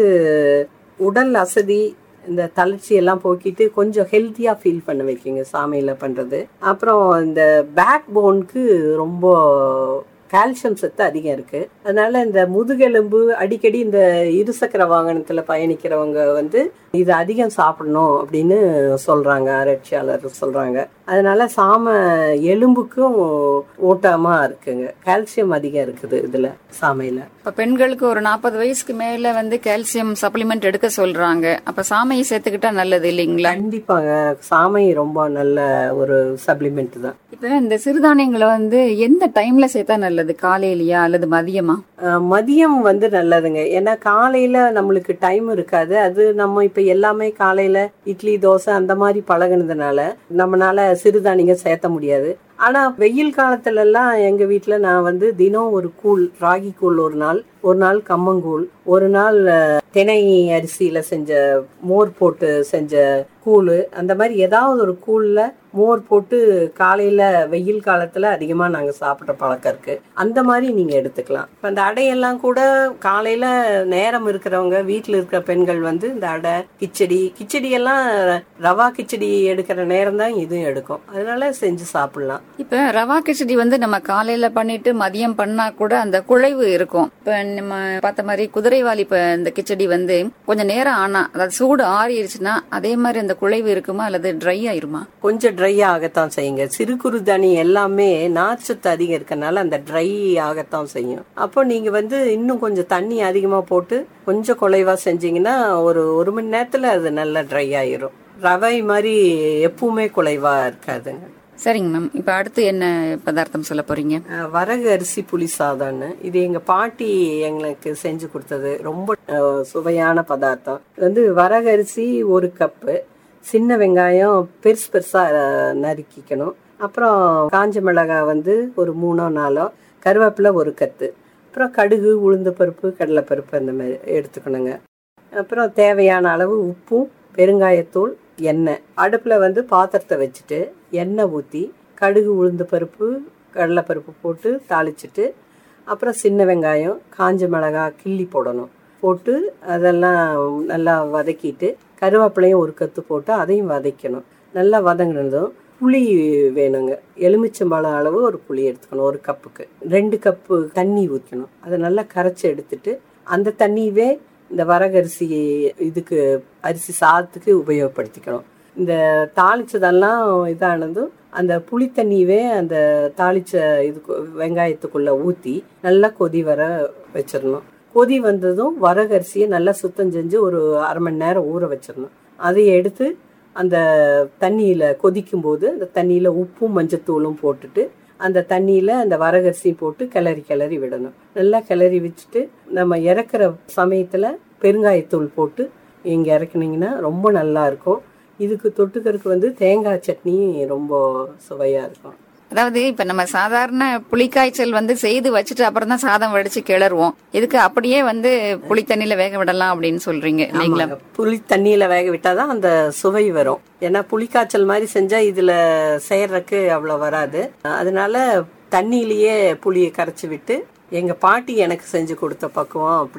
Speaker 4: உடல் அசதி இந்த தளர்ச்சி எல்லாம் போக்கிட்டு கொஞ்சம் ஹெல்த்தியா ஃபீல் பண்ண வைக்குங்க சாமையில பண்றது. அப்புறம் இந்த பேக் போனுக்கு ரொம்ப கால்சியம் சத்து அதிகம் இருக்கு. அதனால இந்த முதுகெலும்பு அடிக்கடி இந்த இருசக்கர வாகனத்துல பயணிக்கிறவங்க வந்து இது அதிகம் சாப்பிடணும் அப்படின்னு சொல்றாங்க, ஆராய்ச்சியாளர் சொல்றாங்க. அதனால சாம எலும்புக்கும் ஊட்டமா இருக்குங்க. கால்சியம் அதிகம் இருக்குது இதுல சாமையில.
Speaker 3: இப்ப பெண்களுக்கு ஒரு நாற்பது வயசுக்கு மேல வந்து கால்சியம் சப்ளிமெண்ட் எடுக்க சொல்றாங்க. அப்ப சாமையை சேர்த்துக்கிட்டா நல்லது இல்லைங்களா?
Speaker 4: கண்டிப்பாங்க, சாமை ரொம்ப நல்ல ஒரு சப்ளிமெண்ட் தான்.
Speaker 3: இப்ப இந்த சிறுதானியங்களை வந்து எந்த டைம்ல சேர்த்தா நல்லது? காலையிலயா அல்லது மதியமா?
Speaker 4: மதியம் வந்து நல்லதுங்க. ஏன்னா காலையில நம்மளுக்கு டைம் இருக்காது. அது நம்ம இப்ப எல்லாமே காலையில இட்லி தோசை அந்த மாதிரி பழகினதுனால நம்மளால சிறுதானியம் சேர்த்த முடியாது. ஆனா வெயில் காலத்துல எல்லாம் எங்க வீட்டுல நான் வந்து தினம் ஒரு கூழ், ராகி கூழ் ஒரு நாள், ஒரு நாள் கம்மங்கூழ், ஒரு நாள் திணை அரிசியில செஞ்ச மோர் போட்டு செஞ்ச கூழ், அந்த மாதிரி ஏதாவது ஒரு கூழ்ல மோர் போட்டு காலையில வெயில் காலத்துல அதிகமா நாங்க சாப்பிட்ற பழக்கம் இருக்கு. அந்த மாதிரி நீங்க எடுத்துக்கலாம். இப்ப அந்த அடையெல்லாம் கூட காலையில நேரம் இருக்கிறவங்க வீட்டுல இருக்கிற பெண்கள் வந்து இந்த அடை கிச்சடி கிச்சடி எல்லாம் ரவா கிச்சடி எடுக்கிற நேரம் தான் இதுவும் எடுக்கும். அதனால செஞ்சு சாப்பிடலாம்.
Speaker 3: இப்ப ரவா கிச்சடி வந்து நம்ம காலையில பண்ணிட்டு மதியம் பண்ணா கூட அந்த குழைவு இருக்கும். இப்ப நம்ம பார்த்த மாதிரி குதிரைவாலி இப்ப இந்த கிச்சடி வந்து கொஞ்சம் நேரம் ஆனா அதாவது சூடு ஆறிடுச்சுன்னா அதே மாதிரி அந்த குழைவு இருக்குமா அல்லது ட்ரை ஆயிருமா?
Speaker 4: கொஞ்சம் ட்ரை ஆகத்தான் செய்யுங்க. சிறு குறு தனி எல்லாமே நார்ச்சத்து அதிகம் இருக்கனால அந்த ட்ரை ஆகத்தான் செய்யும். அப்போ நீங்க வந்து இன்னும் கொஞ்சம் தண்ணி அதிகமா போட்டு கொஞ்சம் குழைவா செஞ்சீங்கன்னா ஒரு ஒரு மணி நேரத்துல அது நல்லா ட்ரை ஆயிரும். ரவை மாதிரி எப்பவுமே குழைவா இருக்காதுங்க.
Speaker 3: சரிங்க மேம். இப்ப அடுத்து என்ன பதார்த்தம் சொல்ல போறீங்க?
Speaker 4: வரகு அரிசி புளி சாதம்னு இது எங்க பாட்டி எங்களுக்கு செஞ்சு கொடுத்தது. ரொம்ப சுவையான பதார்த்தம். வந்து வரகு அரிசி ஒரு கப்பு, சின்ன வெங்காயம் பெருசு பெருசா நறுக்கிக்கணும். அப்புறம் காஞ்ச மிளகாய் வந்து ஒரு மூணோ நாலோ, கருவேப்பிலை ஒரு கத்து, அப்புறம் கடுகு, உளுந்து பருப்பு, கடலைப்பருப்பு அந்த மாதிரி எடுத்துக்கணுங்க. அப்புறம் தேவையான அளவு உப்பும் பெருங்காயத்தூள், எண்ணெய். அடுப்புல வந்து பாத்திரத்தை வச்சுட்டு எண்ணெய் ஊற்றி கடுகு, உளுந்து பருப்பு, கடலைப்பருப்பு போட்டு தாளிச்சிட்டு அப்புறம் சின்ன வெங்காயம், காஞ்ச மிளகாய் கிள்ளி போடணும். போட்டு அதெல்லாம் நல்லா வதக்கிட்டு கருவேப்பிலையும் ஒரு கத்து போட்டு அதையும் வதக்கணும். நல்லா வதங்கினதும் புளி வேணுங்க. எலுமிச்சம்பழம் அளவு ஒரு புளி எடுத்துக்கணும். ஒரு கப்புக்கு ரெண்டு கப்பு தண்ணி ஊற்றணும். அதை நல்லா கரைச்சி எடுத்துட்டு அந்த தண்ணியவே இந்த வரகரிசி இதுக்கு அரிசி சாதத்துக்கு உபயோகப்படுத்திக்கணும். இந்த தாளிச்சதெல்லாம் இதானதும் அந்த புளி தண்ணியவே அந்த தாளிச்ச இதுக்கு வெங்காயத்துக்குள்ள ஊற்றி நல்லா கொதி வர வச்சிடணும். கொதி வந்ததும் வரகரிசியை நல்லா சுத்தம் செஞ்சு ஒரு அரை மணி நேரம் ஊற வச்சிடணும். அதை எடுத்து அந்த தண்ணியில் கொதிக்கும் போது அந்த தண்ணியில் உப்பும் மஞ்சத்தூளும் போட்டுட்டு அந்த தண்ணியில் அந்த வரகரிசி போட்டு கிளறி கிளறி விடணும். நல்லா கிளறி வச்சுட்டு நம்ம இறக்குற சமயத்தில் பெருங்காயத்தூள் போட்டு இங்கே இறக்குனீங்கன்னா ரொம்ப நல்லா இருக்கும். இதுக்கு தொட்டுக்கிறதுக்கு வந்து தேங்காய் சட்னி ரொம்ப சுவையாக இருக்கும்.
Speaker 3: அதாவது இப்ப நம்ம சாதாரண புளிக்காய்ச்சல் வந்து செய்து வச்சுட்டு அப்புறம் தான் சாதம் வடிச்சு கிளறுவோம். இதுக்கு அப்படியே வந்து புளி தண்ணியில வேக விடலாம் அப்படின்னு சொல்றீங்க இல்லைங்களா?
Speaker 4: புளி தண்ணியில வேக விட்டாதான் அந்த சுவை வரும். ஏன்னா புளிக்காய்ச்சல் மாதிரி செஞ்சா இதுல செய்யறதுக்கு அவ்வளவு வராது. அதனால தண்ணியிலேயே புளியை கரைச்சி விட்டு எங்க பாட்டி எனக்கு செஞ்சு கொடுத்த பக்குவம் அப்படி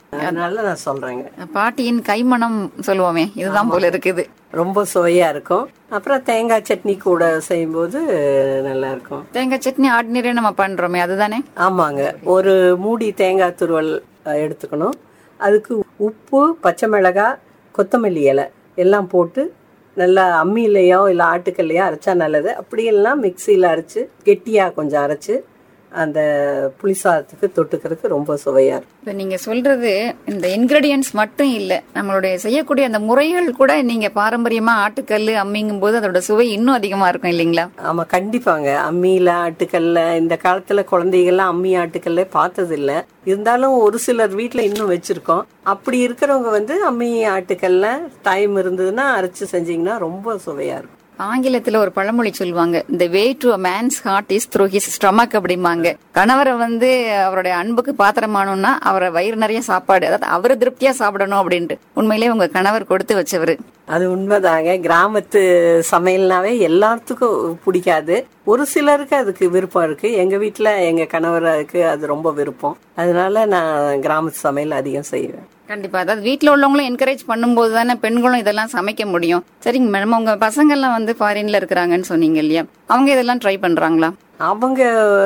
Speaker 4: அதனால நான் சொல்றேங்க.
Speaker 3: பாட்டியின் கைமணம் சொல்லுவோமே, இதுதான் போல இருக்குது.
Speaker 4: ரொம்ப சுவையா இருக்கும். அப்புறம் தேங்காய் சட்னி கூட செய்யும்போது நல்லா இருக்கும்.
Speaker 3: தேங்காய் சட்னி ஆர்டினரியா நம்ம பண்றோமே அதுதானே?
Speaker 4: ஆமாங்க. ஒரு மூடி தேங்காய் துருவல் எடுத்துக்கணும். அதுக்கு உப்பு, பச்சை மிளகாய், கொத்தமல்லி இலை எல்லாம் போட்டு நல்லா அம்மியிலையோ இல்லை ஆட்டுக்கல்லையோ அரைச்சா நல்லது. அப்படியெல்லாம் மிக்சியில் அரைச்சு கெட்டியாக கொஞ்சம் அரைச்சு அந்த புளிசாதத்துக்கு தொட்டுக்கிறதுக்கு ரொம்ப சுவையா இருக்கும்.
Speaker 3: இப்போ நீங்க சொல்றது இந்த இன்கிரீடியன்ஸ் மட்டும் இல்ல, நம்மளுடைய செய்யக்கூடிய அந்த முறைகள் கூட நீங்க பாரம்பரியமா ஆட்டுக்கல் அம்மிங்கும் போது அதோட சுவை இன்னும் அதிகமா இருக்கும் இல்லைங்களா?
Speaker 4: ஆமா, கண்டிப்பாங்க. அம்மியில ஆட்டுக்கல்ல இந்த காலத்துல குழந்தைகள்லாம் அம்மி ஆட்டுக்கல்ல பார்த்தது இல்ல. இருந்தாலும் ஒரு சிலர் வீட்டுல இன்னும் வச்சிருக்கோம். அப்படி இருக்கிறவங்க வந்து அம்மி ஆட்டுக்கல்ல டைம் இருந்ததுன்னா அரைச்சு செஞ்சீங்கன்னா ரொம்ப சுவையா இருக்கும்.
Speaker 3: ஆங்கிலத்துல ஒரு பழமொழி சொல்லுவாங்க, இந்த way to a man's heart is through his stomach அப்படிம்பாங்க. கணவரை வந்து அவருடைய அன்புக்கு பாத்திரமானோம்னா அவரை வயிறு நிறைய சாப்பாடு, அதாவது அவரு திருப்தியா சாப்பிடணும் அப்படின்ட்டு. உண்மையிலேயே உங்க கணவர் கொடுத்து வச்சவரு.
Speaker 4: அது உண்மைதாங்க. கிராமத்து சமையல்னாவே எல்லாத்துக்கும் பிடிக்காது. ஒரு சிலருக்கு அதுக்கு விருப்பம் இருக்கு. எங்க வீட்டுல எங்க கணவருக்கு அது ரொம்ப விருப்பம். அதனால நான் கிராமத்து சமையல் அதிகம் செய்வேன்.
Speaker 3: கண்டிப்பா. அதாவது வீட்டுல உள்ளவங்களும் என்கரேஜ் பண்ணும்போது தானே பெண்களும் இதெல்லாம் சமைக்க முடியும். சரிங்க மேடம், உங்க பசங்க எல்லாம் வந்து ஃபாரின்ல இருக்கிறாங்கன்னு சொன்னீங்க இல்லையா, அவங்க இதெல்லாம் ட்ரை பண்றாங்களா?
Speaker 4: அவங்க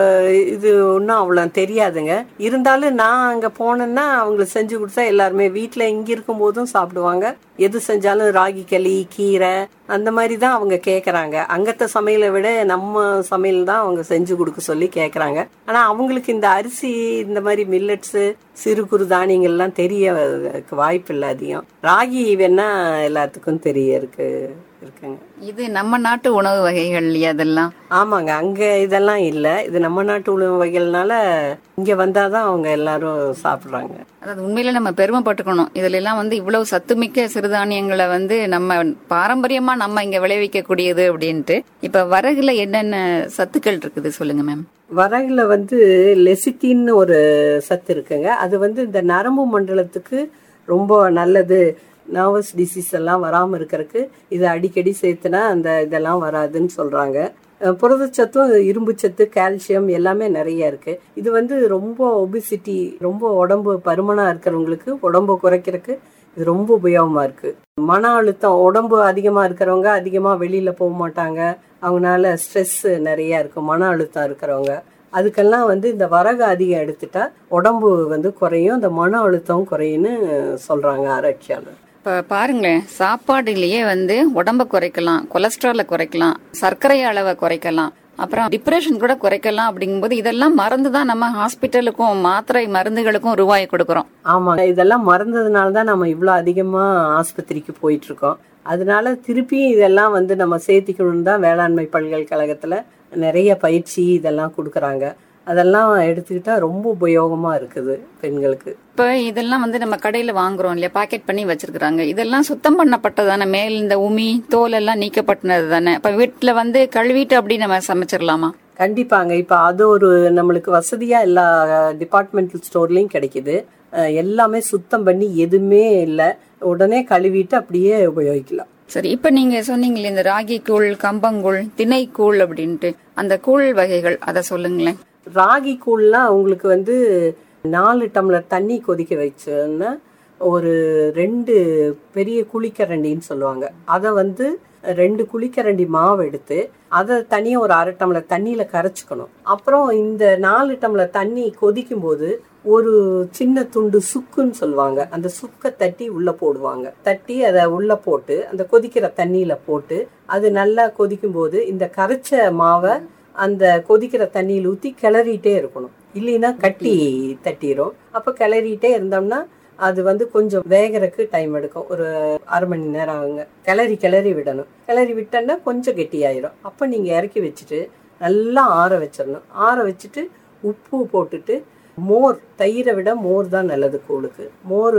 Speaker 4: இது ஒன்றும் அவ்வளோ தெரியாதுங்க. இருந்தாலும் நான் அங்கே போனேன்னா அவங்களுக்கு செஞ்சு கொடுத்தா எல்லாருமே வீட்டில் இங்கே இருக்கும் போதும் சாப்பிடுவாங்க. எது செஞ்சாலும் ராகி களி, கீரை அந்த மாதிரி தான் அவங்க கேட்குறாங்க. அங்கத்த சமையலை விட நம்ம சமையல் தான் அவங்க செஞ்சு கொடுக்க சொல்லி கேட்குறாங்க. ஆனால் அவங்களுக்கு இந்த அரிசி, இந்த மாதிரி மில்லட்ஸு, சிறு குறு தானியங்கள்லாம் தெரிய வாய்ப்பு இல்லை அதிகம். ராகி வேணா எல்லாத்துக்கும் தெரிய இருக்கு இருக்குங்க.
Speaker 3: இது நம்ம நாட்டு உணவு வகைகள் இல்லையா அதெல்லாம்?
Speaker 4: ஆமாங்க, அங்க இதெல்லாம் இல்ல. இது நம்ம நாட்டு உணவு வகைகள்னால இங்க வந்தாதான் அவங்க எல்லாரும் சாப்பிடுறாங்க.
Speaker 3: அதாவது உண்மையில நம்ம பெருமைப்பட்டுக்கணும். இதுல எல்லாம் வந்து இவ்வளவு சத்துமிக்க சிறுதானியங்களை வந்து நம்ம பாரம்பரியமா நம்ம இங்க விளைவிக்க கூடியது அப்படின்ட்டு. இப்ப வரகுல என்னென்ன சத்துக்கள் இருக்குது சொல்லுங்க மேம்.
Speaker 4: வரகுல வந்து லெசித்தின்னு ஒரு சத்து இருக்குங்க. அது வந்து இந்த நரம்பு மண்டலத்துக்கு ரொம்ப நல்லது. நர்வஸ் டிசீஸ் எல்லாம் வராமல் இருக்கிறதுக்கு இதை அடிக்கடி சேர்த்துனா அந்த இதெல்லாம் வராதுன்னு சொல்கிறாங்க. புரதச்சத்தும், இரும்பு சத்து, கால்சியம் எல்லாமே நிறைய இருக்குது. இது வந்து ரொம்ப ஒபிசிட்டி, ரொம்ப உடம்பு பருமனாக இருக்கிறவங்களுக்கு உடம்பு குறைக்கிறதுக்கு இது ரொம்ப உபயோகமாக இருக்குது. மன அழுத்தம், உடம்பு அதிகமாக இருக்கிறவங்க அதிகமாக வெளியில் போக மாட்டாங்க. அவங்களால ஸ்ட்ரெஸ் நிறையா இருக்கும். மன அழுத்தம் இருக்கிறவங்க அதுக்கெல்லாம் வந்து இந்த வரகு அதிகம் எடுத்துட்டா உடம்பு வந்து குறையும், இந்த மன அழுத்தம் குறையும்னு சொல்கிறாங்க ஆராய்ச்சியாளர்.
Speaker 3: இப்போ பாருங்களேன், சாப்பாடுலேயே வந்து உடம்பை குறைக்கலாம், கொலஸ்ட்ராலை குறைக்கலாம், சர்க்கரை அளவை குறைக்கலாம், அப்புறம் டிப்ரெஷன் கூட குறைக்கலாம். அப்படிங்கும்போது இதெல்லாம் மறந்து தான் நம்ம ஹாஸ்பிட்டலுக்கும் மாத்திரை மருந்துகளுக்கும் ரூபாய் கொடுக்குறோம்.
Speaker 4: ஆமாங்க, இதெல்லாம் மறந்ததுனால தான் நம்ம இவ்வளோ அதிகமாக ஆஸ்பத்திரிக்கு போயிட்டு இருக்கோம். அதனால திருப்பி இதெல்லாம் வந்து நம்ம சேர்த்திக்கணும்னு தான் வேளாண்மை பல்கலைக்கழகத்தில் நிறைய பயிற்சி இதெல்லாம் கொடுக்குறாங்க. அதெல்லாம் எடுத்துக்கிட்டா ரொம்ப உபயோகமா இருக்குது பெண்களுக்கு.
Speaker 3: இப்ப இதெல்லாம் வந்து நம்ம கடையில வாங்குறோம் இல்லையா, பாக்கெட் பண்ணி வச்சிருக்காங்க. இதெல்லாம் சுத்தம் பண்ணப்பட்டதானே, மேல் இந்த உமி தோல் எல்லாம் நீக்கப்பட்டது தானே. இப்ப வீட்டுல வந்து கழுவிட்டு அப்படி நம்ம சமைச்சிடலாமா?
Speaker 4: கண்டிப்பாங்க. இப்ப அது ஒரு நம்மளுக்கு வசதியா எல்லா டிபார்ட்மெண்டல் ஸ்டோர்லயும் கிடைக்குது. எல்லாமே சுத்தம் பண்ணி எதுவுமே இல்லை, உடனே கழுவிட்டு அப்படியே உபயோகிக்கலாம்.
Speaker 3: சரி, இப்ப நீங்க சொன்னீங்களே இந்த ராகி கூழ், கம்பங்கூழ், திணை கூழ் அப்படின்ட்டு, அந்த கூழ் வகைகள் அதை சொல்லுங்களேன்.
Speaker 4: ராகி கூழ்லாம் உங்களுக்கு வந்து நாலு டம்ளர் தண்ணி கொதிக்க வச்சோன்னா ஒரு ரெண்டு பெரிய குழிக்கரண்டின்னு சொல்லுவாங்க. அதை வந்து ரெண்டு குழிக்கரண்டி மாவு எடுத்து அதை தனியாக ஒரு அரை டம்ளர் தண்ணியில் கரைச்சிக்கணும். அப்புறம் இந்த நாலு டம்ளர் தண்ணி கொதிக்கும் போது ஒரு சின்ன துண்டு சுக்குன்னு சொல்லுவாங்க, அந்த சுக்கை தட்டி உள்ளே போடுவாங்க. தட்டி அதை உள்ளே போட்டு அந்த கொதிக்கிற தண்ணியில் போட்டு அது நல்லா கொதிக்கும் போது இந்த கரைச்ச மாவை அந்த கொதிக்கிற தண்ணியில் ஊற்றி கிளறிட்டே இருக்கணும். இல்லைன்னா கட்டி தட்டிடும். அப்போ கிளறிட்டே இருந்தோம்னா அது வந்து கொஞ்சம் வேகறதுக்கு டைம் எடுக்கும். ஒரு அரை மணி நேரம் ஆகுங்க. கிளறி கிளறி விடணும். கிளறி விட்டோன்னா கொஞ்சம் கெட்டியாயிரும். அப்போ நீங்கள் இறக்கி வச்சுட்டு நல்லா ஆற வச்சிடணும். ஆற வச்சுட்டு உப்பு போட்டுட்டு மோர், தயிரை விட மோர் தான் நல்லது கூழுக்கு. மோர்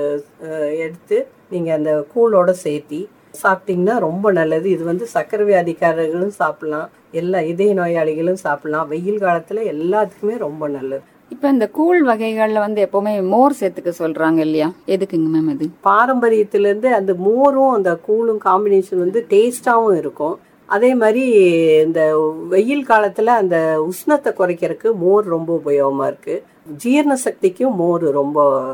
Speaker 4: எடுத்து நீங்கள் அந்த கூழோட சேர்த்தி சாப்பிட்டீங்கன்னா ரொம்ப நல்லது. இது வந்து சர்க்கரை வியாதிக்காரர்களும் சாப்பிடலாம், எல்லா இதய நோயாளிகளும் சாப்பிடலாம். வெயில் காலத்தில் எல்லாத்துக்குமே ரொம்ப நல்லது.
Speaker 3: இப்ப இந்த கூழ் வகைகள்ல வந்து எப்பவுமே மோர் சேர்த்துக்க சொல்றாங்க இல்லையா, எதுக்குங்க மேம்? அது
Speaker 4: பாரம்பரியத்திலேருந்து அந்த மோரும் அந்த கூழும் காம்பினேஷன் வந்து டேஸ்டாகவும் இருக்கும். அதே மாதிரி இந்த வெயில் காலத்தில் அந்த உஷ்ணத்தை குறைக்கிறதுக்கு மோர் ரொம்ப உபயோகமாக இருக்குது. ஜீரண சக்திக்கும் மோர் ரொம்ப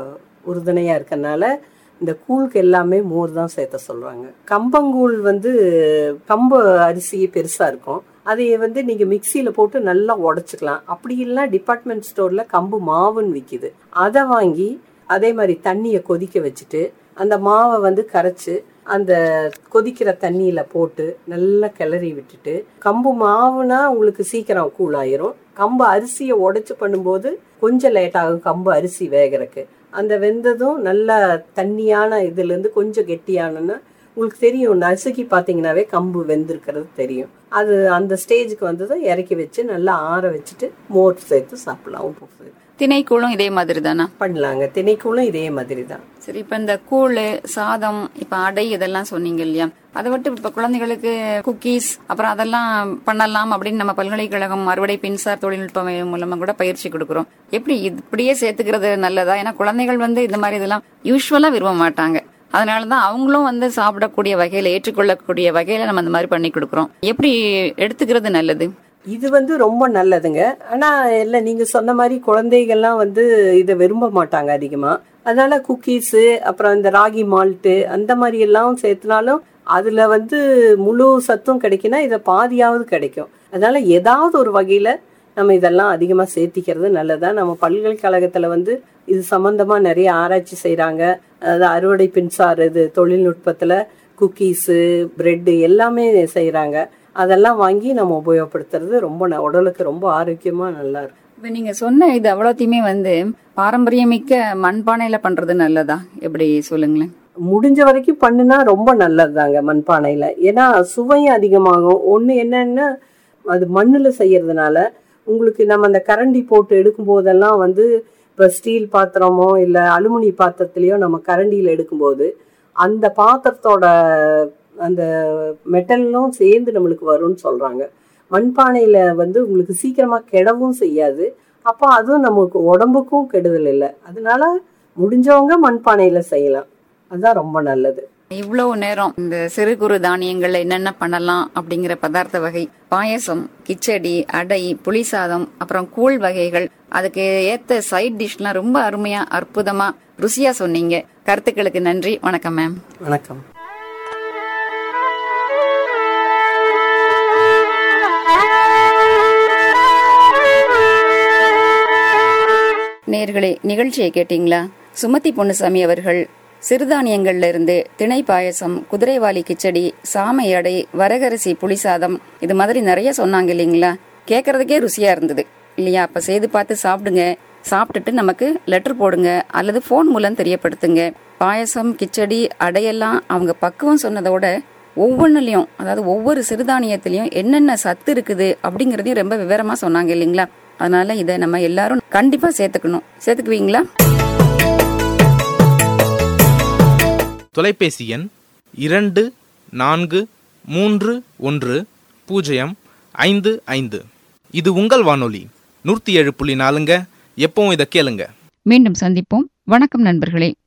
Speaker 4: உறுதுணையா இருக்கறனால இந்த கூழுக்கு எல்லாமே மோர் தான் சேர்த்த சொல்றாங்க. கம்பங்கூழ் வந்து கம்பு அரிசி பெருசா இருக்கும், அதை வந்து நீங்க மிக்சியில போட்டு நல்லா உடைச்சுக்கலாம். அப்படி இல்லைன்னா டிபார்ட்மெண்ட் ஸ்டோர்ல கம்பு மாவுன்னு விற்கிது, அதை வாங்கி அதே மாதிரி தண்ணியை கொதிக்க வச்சுட்டு அந்த மாவை வந்து கரைச்சு அந்த கொதிக்கிற தண்ணியில போட்டு நல்லா கிளறி விட்டுட்டு, கம்பு மாவுனா உங்களுக்கு சீக்கிரம் கூழாயிரும். கம்பு அரிசியை உடைச்சு பண்ணும்போது கொஞ்சம் லேட் ஆகும் கம்பு அரிசி வேகறதுக்கு. அந்த வெந்ததும் நல்லா தண்ணியான இதுல இருந்து கொஞ்சம் கெட்டியானன்னா உங்களுக்கு தெரியும், நசுக்கி பார்த்தீங்கன்னாவே கம்பு வெந்திருக்கிறது தெரியும். அது அந்த ஸ்டேஜுக்கு வந்ததும் இறக்கி வச்சு நல்லா ஆற வச்சுட்டு மோர் சேர்த்து சாப்பிடலாம். உப்பு சேர்த்து
Speaker 3: திணைக்கூழும் இதே மாதிரி தானா
Speaker 4: பண்ணலாங்க. திணைக்கூழும் இதே மாதிரி தான்.
Speaker 3: சரி, இப்ப இந்த கூழ், சாதம், இப்ப அடை இதெல்லாம் சொன்னீங்க இல்லையா, அதை விட்டு இப்ப குழந்தைகளுக்கு குக்கீஸ் அப்புறம் அதெல்லாம் பண்ணலாம் அப்படின்னு நம்ம பல்கலைக்கழகம் அறுவடை மின்சார தொழில்நுட்பம் மூலமா கூட பயிற்சி கொடுக்குறோம். எப்படி இப்படியே சேர்த்துக்கிறது நல்லதா? ஏன்னா குழந்தைகள் வந்து இந்த மாதிரி இதெல்லாம் யூஸ்வலா விரும்ப மாட்டாங்க, அதனாலதான் அவங்களும் வந்து சாப்பிடக்கூடிய வகையில ஏற்றுக்கொள்ளக்கூடிய வகையில நம்ம இந்த மாதிரி பண்ணி கொடுக்குறோம். எப்படி எடுத்துக்கிறது நல்லது?
Speaker 4: இது வந்து ரொம்ப நல்லதுங்க. ஆனா இல்ல, நீங்க சொன்ன மாதிரி குழந்தைகள்லாம் வந்து இதை விரும்ப மாட்டாங்க அதிகமா. அதனால குக்கீஸு அப்புறம் இந்த ராகி மால்ட்டு அந்த மாதிரி எல்லாம் சேர்த்துனாலும் அதுல வந்து முழு சத்தும் கிடைக்குன்னா இதை பாதியாவது கிடைக்கும். அதனால ஏதாவது ஒரு வகையில நம்ம இதெல்லாம் அதிகமா சேர்த்திக்கிறது நல்லதா. நம்ம பல்கலைக்கழகத்துல வந்து இது சம்பந்தமா நிறைய ஆராய்ச்சி செய்யறாங்க. அதாவது அறுவடை மின்சார இது தொழில்நுட்பத்துல குக்கீஸு, பிரெட்டு எல்லாமே செய்யறாங்க. அதெல்லாம் வாங்கி நம்ம உபயோகப்படுத்துறது ரொம்ப உடலுக்கு ரொம்ப ஆரோக்கியமா நல்லா இருக்கும்.
Speaker 3: இப்ப நீங்க சொன்ன இது அவ்வளோத்தையுமே வந்து பாரம்பரியமிக்க மண்பானையில பண்றது நல்லதா? எப்படி சொல்லுங்களேன்.
Speaker 4: முடிஞ்ச வரைக்கும் பண்ணுனா ரொம்ப நல்லதுதாங்க மண்பானையில. ஏன்னா சுவையும் அதிகமாகும். ஒண்ணு என்னன்னா அது மண்ணுல செய்யறதுனால உங்களுக்கு நம்ம அந்த கரண்டி போட்டு எடுக்கும் போதெல்லாம் வந்து இப்ப ஸ்டீல் பாத்திரமோ இல்ல அலுமினி பாத்திரத்திலயோ நம்ம கரண்டியில எடுக்கும்போது அந்த பாத்திரத்தோட அந்த மெட்டலும் சேர்ந்து நம்மளுக்கு வரும்னு சொல்றாங்க. மண்பானையில வந்து உங்களுக்கு சீக்கிரமா கெடவும் செய்யாது, அப்போ அதுவும் நமக்கு உடம்புக்கும் கெடுதல் இல்லை. அதனால முடிஞ்சவங்க மண்பானையில செய்யலாம், அதுதான் ரொம்ப நல்லது.
Speaker 3: இவ்வளவு நேரம் இந்த சிறு குறு தானியங்கள்ல என்னென்ன பண்ணலாம் அப்படிங்கிற பதார்த்த வகை, பாயசம், கிச்சடி, அடை, புளிசாதம், அப்புறம் கூழ் வகைகள், அதுக்கு ஏத்த சைட் டிஷ்லாம் ரொம்ப அருமையா அற்புதமா ருசியா சொன்னீங்க. கருத்துக்களுக்கு நன்றி. வணக்கம் மேம்.
Speaker 4: வணக்கம்.
Speaker 3: நேர்களே, நிகழ்ச்சியை கேட்டீங்களா? சுமதி பொன்னுசாமி அவர்கள் சிறுதானியங்கள்ல இருந்து திணை பாயசம், குதிரைவாலி கிச்சடி, சாமை அடை, வரகரிசி புளிசாதம் இது மாதிரி நிறைய சொன்னாங்க இல்லைங்களா? கேட்கறதுக்கே ருசியா இருந்தது இல்லையா? அப்ப செய்து பார்த்து சாப்பிடுங்க. சாப்பிட்டுட்டு நமக்கு லெட்டர் போடுங்க அல்லது போன் மூலம் தெரியப்படுத்துங்க. பாயசம், கிச்சடி, அடையெல்லாம் அவங்க பக்குவம் சொன்னதோட ஒவ்வொன்றுலயும், அதாவது ஒவ்வொரு சிறுதானியத்திலையும் என்னென்ன சத்து இருக்குது அப்படிங்கறதையும் ரொம்ப விவரமா சொன்னாங்க இல்லைங்களா? அதனால இதை நம்ம எல்லாரும் கண்டிப்பா சேர்த்துக்கணும். சேர்த்துக்குவீங்களா?
Speaker 5: தொலைபேசி எண் இரண்டு நான்கு மூன்று ஒன்று பூஜ்ஜியம் ஐந்து ஐந்து. இது உங்கள் வானொலி நூற்றி ஏழு புள்ளி நாலுங்க. எப்பவும் இதை கேளுங்க.
Speaker 1: மீண்டும் சந்திப்போம். வணக்கம் நண்பர்களே.